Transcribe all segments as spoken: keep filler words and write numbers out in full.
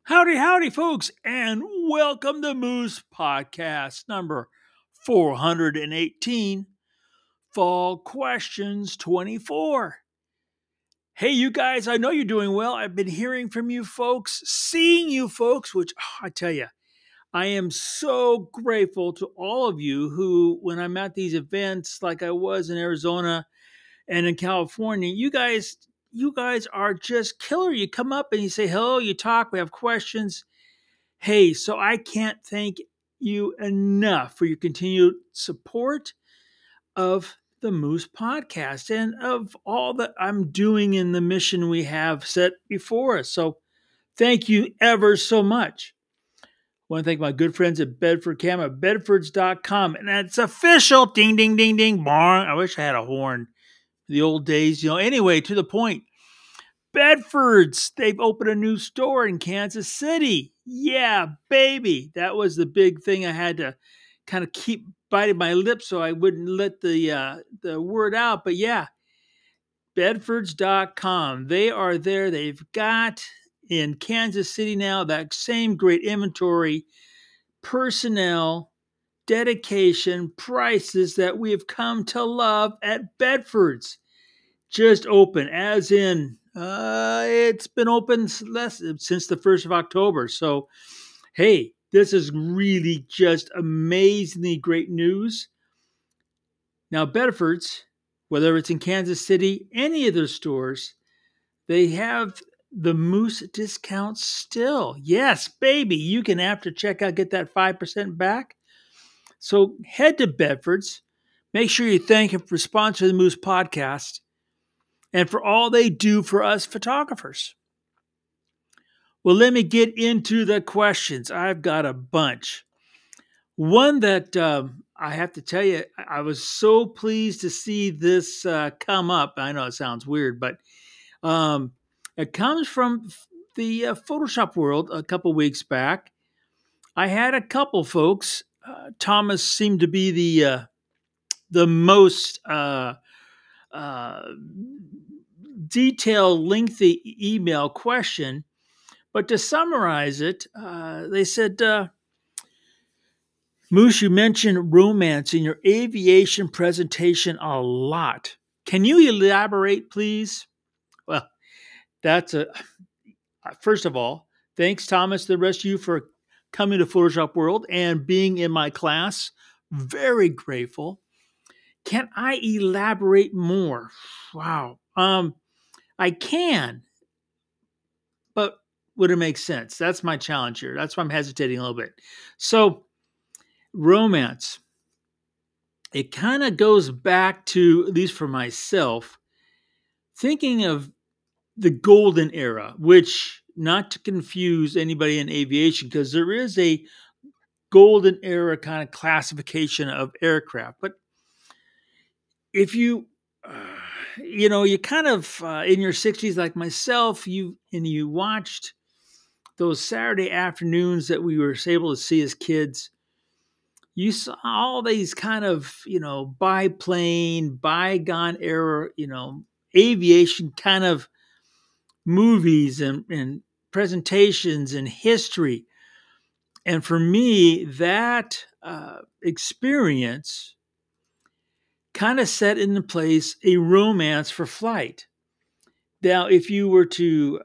Howdy, howdy, folks, and welcome to Moose Podcast number four hundred eighteen, Fall Questions twenty-four. Hey, you guys, I know you're doing well. I've been hearing from you folks, seeing you folks, which oh, I tell you, I am so grateful to all of you who, when I'm at these events like I was in Arizona and in California, you guys. You guys are just killer. You come up and you say hello, you talk, we have questions. Hey, so I can't thank you enough for your continued support of the Moose Podcast and of all that I'm doing in the mission we have set before us. So thank you ever so much. I want to thank my good friends at Bedford Cam at bedfords dot com. And that's official. Ding, ding, ding, ding, bong. I wish I had a horn. The old days, you know. Anyway, to the point. Bedfords, they've opened a new store in Kansas City. Yeah, baby. That was the big thing I had to kind of keep biting my lips so I wouldn't let the uh, the word out. But yeah, bedfords dot com. They are there. They've got in Kansas City now that same great inventory, personnel, dedication, prices that we have come to love at Bedfords. Just open, as in uh, it's been open less since the first of October. So, hey, this is really just amazingly great news. Now, Bedford's, whether it's in Kansas City, any of their stores, they have the Moose discounts still. Yes, baby, you can after checkout get that five percent back. So head to Bedford's. Make sure you thank him for sponsoring the Moose podcast and for all they do for us photographers. Well, let me get into the questions. I've got a bunch. One that um, I have to tell you, I was so pleased to see this uh, come up. I know it sounds weird, but um, it comes from the uh, Photoshop world a couple weeks back. I had a couple folks. Uh, Thomas seemed to be the uh, the most uh, uh, detailed, lengthy email question. But to summarize it, uh, they said, uh, Moose, you mentioned romance in your aviation presentation a lot. Can you elaborate, please? Well, that's a first of all, thanks, Thomas, the rest of you for coming to Photoshop World and being in my class. Very grateful. Can I elaborate more? Wow. Um, I can, but would it make sense? That's my challenge here. That's why I'm hesitating a little bit. So, romance. It kind of goes back to, at least for myself, thinking of the golden era, which, not to confuse anybody in aviation, because there is a golden era kind of classification of aircraft. But if you, uh, you know, you kind of uh, in your sixties, like myself, you and you watched those Saturday afternoons that we were able to see as kids. You saw all these kind of, you know, biplane, bygone era, you know, aviation kind of movies and, and presentations and history. And for me, that uh, experience kind of set into place a romance for flight. Now, if you were to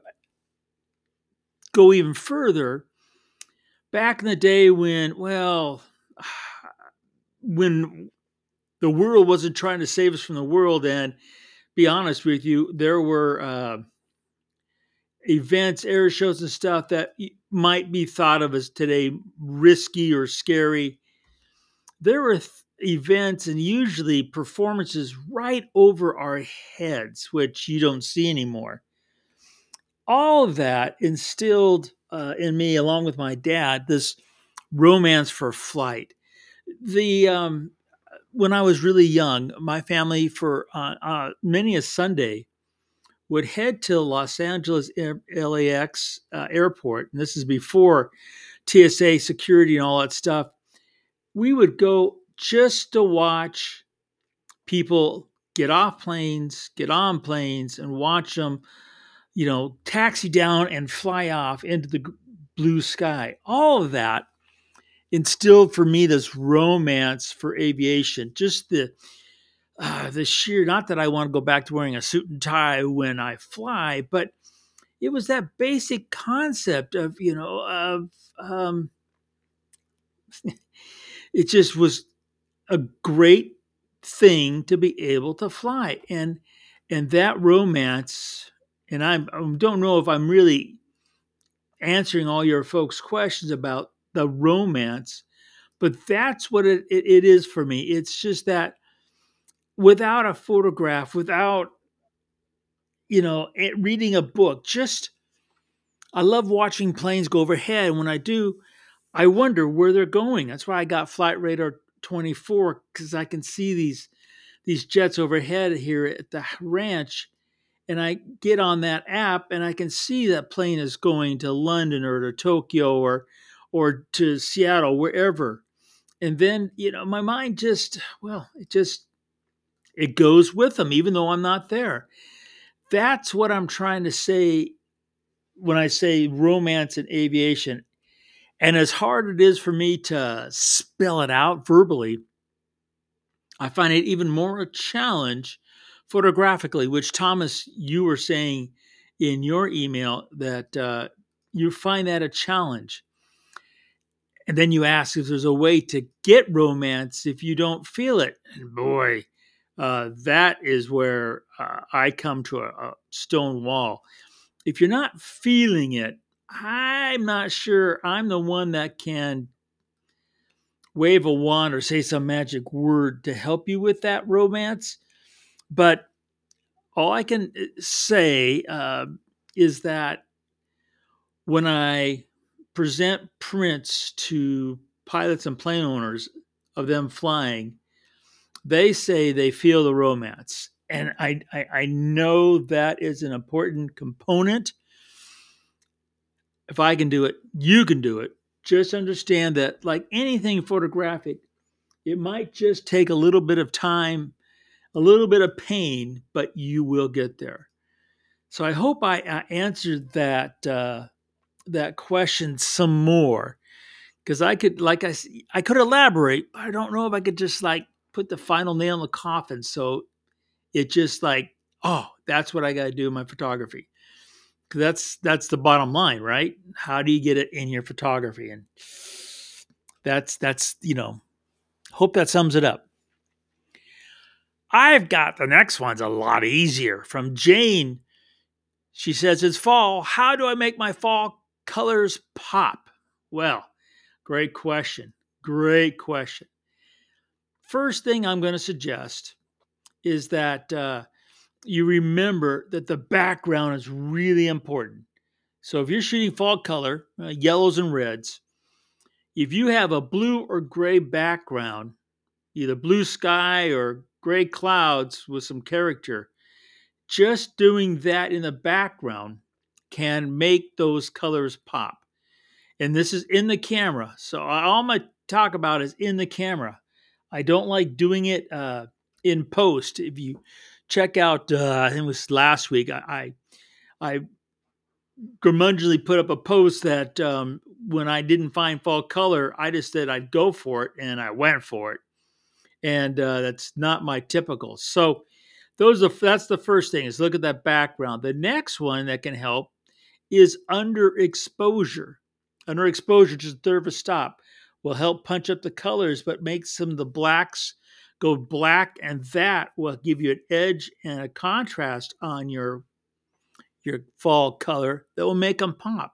go even further, back in the day when, well, when the world wasn't trying to save us from the world, and be honest with you, there were uh, events, air shows, and stuff that might be thought of as today risky or scary. There were th- events and usually performances right over our heads, which you don't see anymore. All of that instilled uh, in me, along with my dad, this romance for flight. The um, When I was really young, my family for uh, uh, many a Sunday would head to Los Angeles L A X uh, airport, and this is before T S A security and all that stuff. We would go just to watch people get off planes, get on planes, and watch them, you know, taxi down and fly off into the blue sky. All of that instilled for me this romance for aviation. Just the uh, the sheer, not that I want to go back to wearing a suit and tie when I fly, but it was that basic concept of, you know, of um, it just was a great thing to be able to fly. And and that romance, and I'm, I don't know if I'm really answering all your folks' questions about the romance, but that's what it, it, it is for me. It's just that without a photograph, without, you know, it, reading a book, just I love watching planes go overhead. And when I do, I wonder where they're going. That's why I got Flight Radar twenty-four, because I can see these these jets overhead here at the ranch, and I get on that app and I can see that plane is going to London or to Tokyo or or to Seattle, wherever. And then, you know, my mind just, well, it just it goes with them, even though I'm not there. That's what I'm trying to say when I say romance in aviation. And as hard it is for me to spell it out verbally, I find it even more a challenge photographically, which, Thomas, you were saying in your email that uh, you find that a challenge. And then you ask if there's a way to get romance if you don't feel it. And boy, uh, that is where uh, I come to a, a stone wall. If you're not feeling it, I'm not sure I'm the one that can wave a wand or say some magic word to help you with that romance. But all I can uh, say uh, is that when I present prints to pilots and plane owners of them flying, they say they feel the romance. And I, I, I know that is an important component. If I can do it, you can do it. Just understand that, like anything photographic, it might just take a little bit of time, a little bit of pain, but you will get there. So I hope I, I answered that uh, that question some more, because I could, like I, I could elaborate, but I don't know if I could just like put the final nail in the coffin. So it just like, oh, that's what I got to do in my photography. Because that's that's the bottom line, right? How do you get it in your photography? And that's that's you know, hope that sums it up. I've got the next one's a lot easier from Jane. She says, it's fall. How do I make my fall colors pop? Well, great question. Great question. First thing I'm going to suggest is that uh, you remember that the background is really important. So if you're shooting fall color, uh, yellows and reds, if you have a blue or gray background, either blue sky or gray clouds with some character, just doing that in the background can make those colors pop. And this is in the camera. So all I'm going to talk about is in the camera. I don't like doing it uh, in post. If you check out, uh, I think it was last week, I, I, I curmudgeonly put up a post that um, when I didn't find fall color, I just said I'd go for it, and I went for it. And uh, that's not my typical. So those are, that's the first thing, is look at that background. The next one that can help is underexposure. Underexposure, just a third of a stop, will help punch up the colors, but make some of the blacks go black, and that will give you an edge and a contrast on your, your fall color that will make them pop.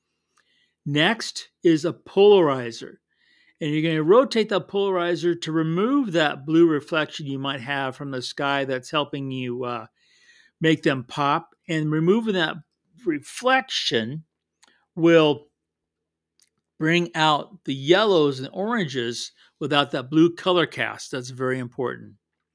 Next is a polarizer. And you're going to rotate that polarizer to remove that blue reflection you might have from the sky that's helping you uh, make them pop. And removing that reflection will bring out the yellows and oranges without that blue color cast. That's very important.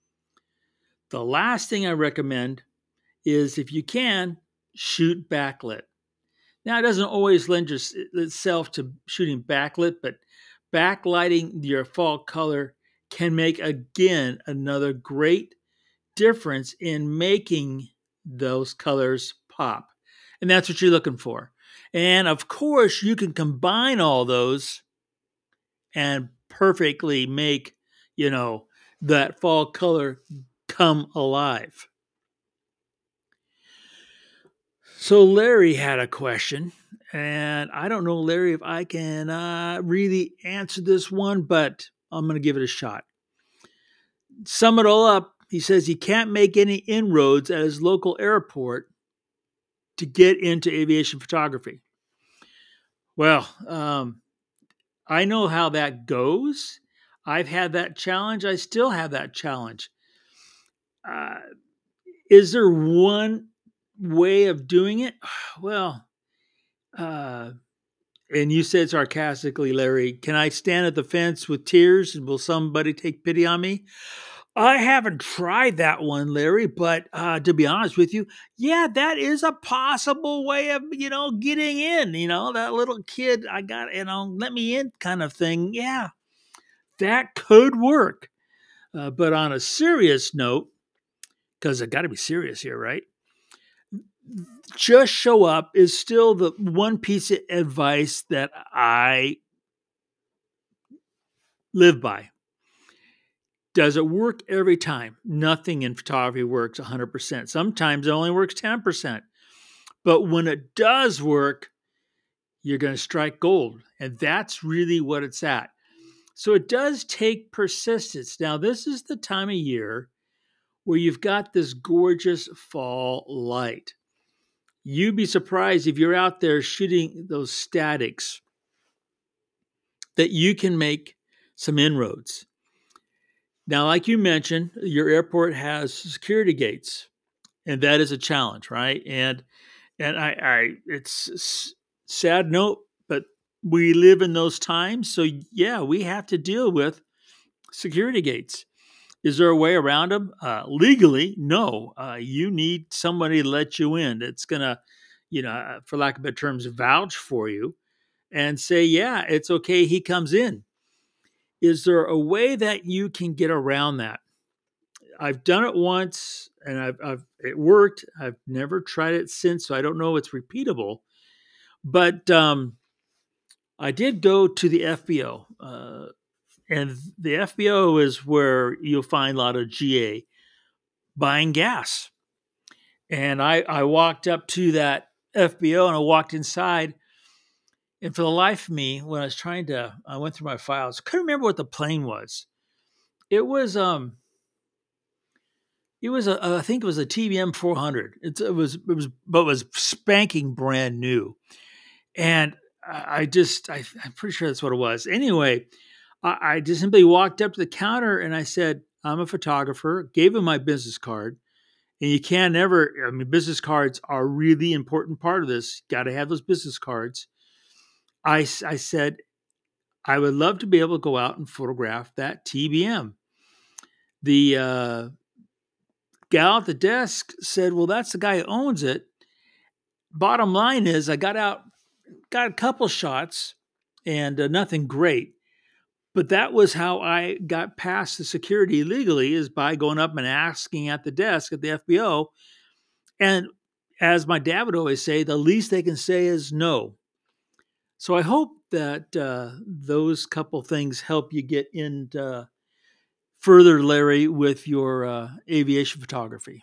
The last thing I recommend is, if you can, shoot backlit. Now, it doesn't always lend itself to shooting backlit, but backlighting your fall color can make, again, another great difference in making those colors pop. And that's what you're looking for. And of course, you can combine all those and perfectly make, you know, that fall color come alive. So Larry had a question, and I don't know, Larry, if I can uh, really answer this one, but I'm going to give it a shot. Sum it all up, he says he can't make any inroads at his local airport to get into aviation photography. Well, um, I know how that goes. I've had that challenge. I still have that challenge. Uh, is there one way of doing it? Well, uh, and you said sarcastically, Larry, can I stand at the fence with tears and will somebody take pity on me? I haven't tried that one, Larry, but uh, to be honest with you, yeah, that is a possible way of, you know, getting in, you know, that little kid, I got, you know, let me in kind of thing. Yeah, that could work. Uh, but on a serious note, because I got to be serious here, right? Just show up is still the one piece of advice that I live by. Does it work every time? Nothing in photography works one hundred percent. Sometimes it only works ten percent. But when it does work, you're going to strike gold. And that's really what it's at. So it does take persistence. Now, this is the time of year where you've got this gorgeous fall light. You'd be surprised if you're out there shooting those statics that you can make some inroads. Now, like you mentioned, your airport has security gates, and that is a challenge, right? And and I, I it's s- sad note, but we live in those times, so yeah, we have to deal with security gates. Is there a way around them? Uh, legally, no. Uh, you need somebody to let you in. That's gonna, you know, uh, for lack of better terms, vouch for you and say, yeah, it's okay. He comes in. Is there a way that you can get around that? I've done it once and I've, I've it worked. I've never tried it since, so I don't know if it's repeatable. But um, I did go to the F B O, uh, and the F B O is where you'll find a lot of G A buying gas. And I, I walked up to that F B O and I walked inside. And for the life of me, when I was trying to, I went through my files, couldn't remember what the plane was. It was um It was a, I think it was a T B M four hundred. It's, it was, it was, but it was spanking brand new. And I I just, I, I'm pretty sure that's what it was. Anyway, I, I just simply walked up to the counter and I said, I'm a photographer, gave him my business card. And you can never, I mean, business cards are a really important part of this. Got to have those business cards. I, s- I said, I would love to be able to go out and photograph that T B M. The uh, gal at the desk said, well, that's the guy who owns it. Bottom line is, I got out, got a couple shots, and uh, nothing great. But that was how I got past the security legally, is by going up and asking at the desk at the F B O. And as my dad would always say, the least they can say is no. So I hope that uh, those couple things help you get into further, Larry, with your uh, aviation photography.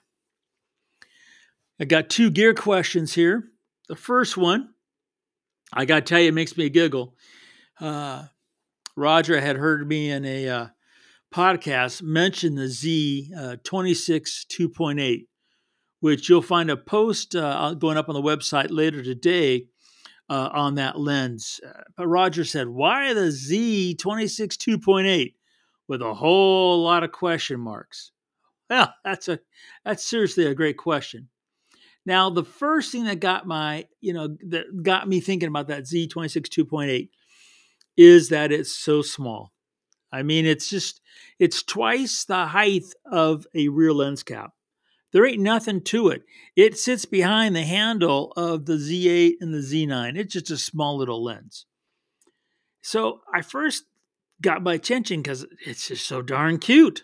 I got two gear questions here. The first one, I got to tell you, it makes me giggle. Uh, Roger had heard me in a uh, podcast mention the Z uh, twenty-six two point eight, which you'll find a post uh, going up on the website later today uh, on that lens. Uh, but Roger said, why the Z twenty-six two point eight with a whole lot of question marks? Well, that's a that's seriously a great question. Now, the first thing that got my, you know, that got me thinking about that Z twenty-six two point eight is that it's so small. I mean, it's just, it's twice the height of a rear lens cap. There ain't nothing to it. It sits behind the handle of the Z eight and the Z nine. It's just a small little lens. So I first got my attention because it's just so darn cute.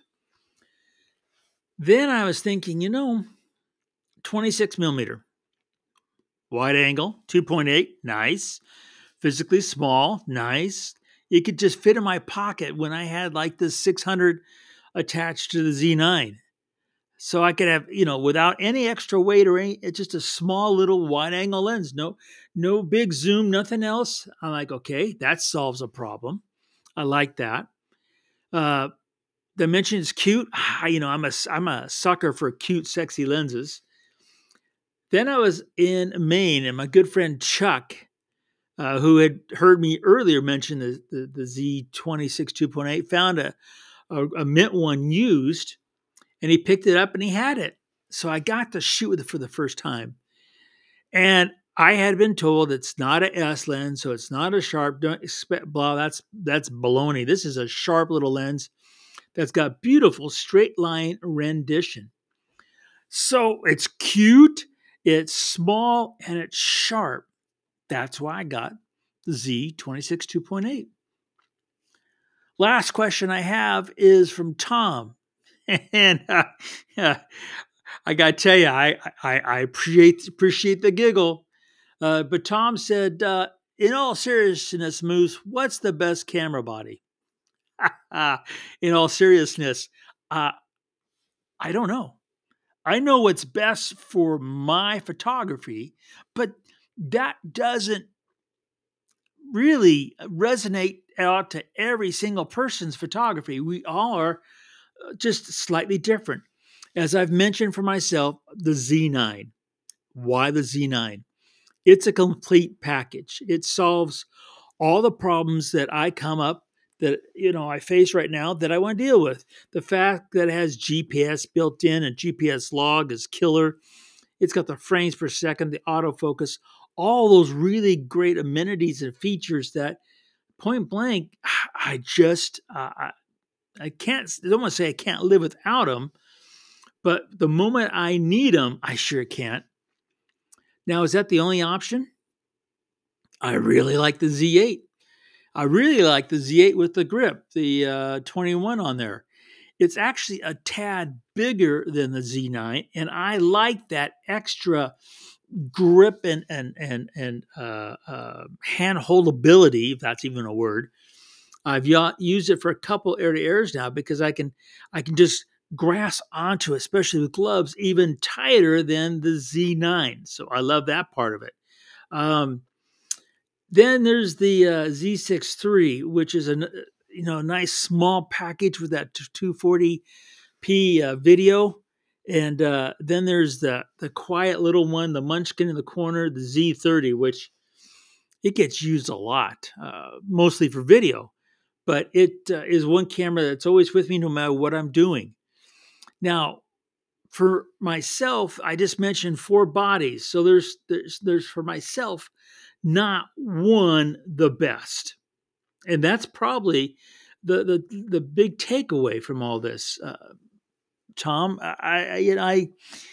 Then I was thinking, you know, twenty-six millimeter. Wide angle, two point eight, nice. Physically small, nice. It could just fit in my pocket when I had like the six hundred attached to the Z nine. So I could have, you know, without any extra weight or any, it's just a small little wide angle lens. No, no big zoom, nothing else. I'm like, okay, that solves a problem. I like that. Uh, Dimension is cute. Ah, you know, I'm a I'm a sucker for cute, sexy lenses. Then I was in Maine, and my good friend Chuck, uh, who had heard me earlier mention the the, the Z twenty-six two point eight, found a, a a mint one used, and he picked it up and he had it. So I got to shoot with it for the first time, and I had been told it's not a S lens, so it's not a sharp. Don't expect blah. That's that's baloney. This is a sharp little lens that's got beautiful straight line rendition. So it's cute, it's small, and it's sharp. That's why I got the Z twenty-six two point eight. Last question I have is from Tom. And uh, yeah, I got to tell you, I, I, I appreciate, appreciate the giggle. Uh, but Tom said, uh, in all seriousness, Moose, what's the best camera body? In all seriousness, uh, I don't know. I know what's best for my photography, but that doesn't really resonate out to every single person's photography. We all are just slightly different. As I've mentioned for myself, the Z nine. Why the Z nine? It's a complete package. It solves all the problems that I come up that you know I face right now that I want to deal with. The fact that it has G P S built in and G P S log is killer. It's got the frames per second, the autofocus, all those really great amenities and features that point blank, I just uh, I, I can't. I don't want to say I can't live without them, but the moment I need them, I sure can't. Now, is that the only option? I really like the Z eight. I really like the Z eight with the grip, the uh, twenty-one on there. It's actually a tad bigger than the Z nine, and I like that extra grip and and and and uh, uh, hand holdability, if that's even a word. I've used it for a couple air to airs now because I can I can just grasp onto it, especially with gloves, even tighter than the Z nine. So I love that part of it. Um, then there's the uh, Z six three, which is a you know nice small package with that two forty p uh, video. And uh, then there's the the quiet little one, the munchkin in the corner, the Z thirty, which it gets used a lot, uh, mostly for video. But it uh, is one camera that's always with me no matter what I'm doing. Now, for myself, I just mentioned four bodies. So there's there's there's for myself not one the best. And that's probably the the the big takeaway from all this. Uh, Tom, I I, you know, I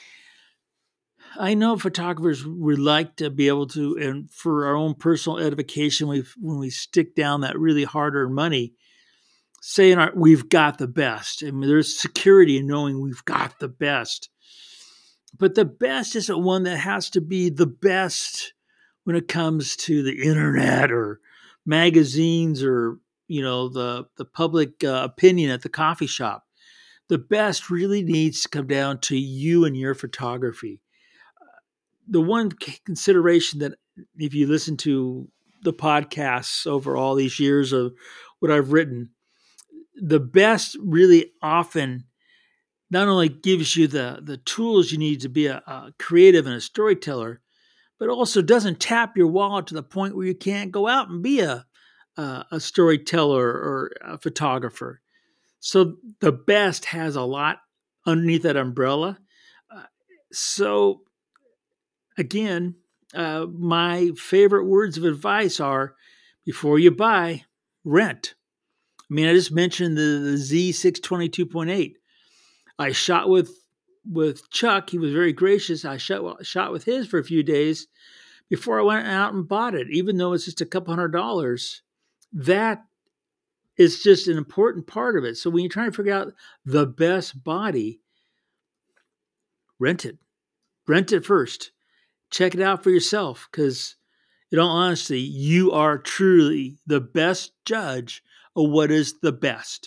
I know photographers would like to be able to, and for our own personal edification, we when we stick down that really hard-earned money, saying our, we've got the best. I mean, there's security in knowing we've got the best. But the best isn't one that has to be the best when it comes to the internet or magazines or you know the the public uh, opinion at the coffee shop. The best really needs to come down to you and your photography. The one consideration that if you listen to the podcasts over all these years of what I've written, the best really often not only gives you the the tools you need to be a, a creative and a storyteller, but also doesn't tap your wallet to the point where you can't go out and be a a, a storyteller or a photographer. So the best has a lot underneath that umbrella. Uh, so again, uh, my favorite words of advice are: before you buy, rent. I mean, I just mentioned the, the Z six twenty-two point eight. I shot with with Chuck. He was very gracious. I shot shot with his for a few days before I went out and bought it, even though it's just a couple hundred dollars. That is just an important part of it. So when you're trying to figure out the best body, rent it. Rent it first. check it out for yourself, because in all honesty, you are truly the best judge of what is the best.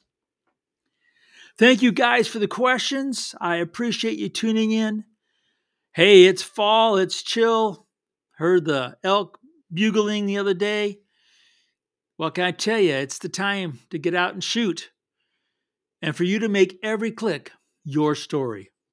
Thank you guys for the questions. I appreciate you tuning in. Hey, it's fall, it's chill. Heard the elk bugling the other day. Well, can I tell you, it's the time to get out and shoot, and for you to make every click your story.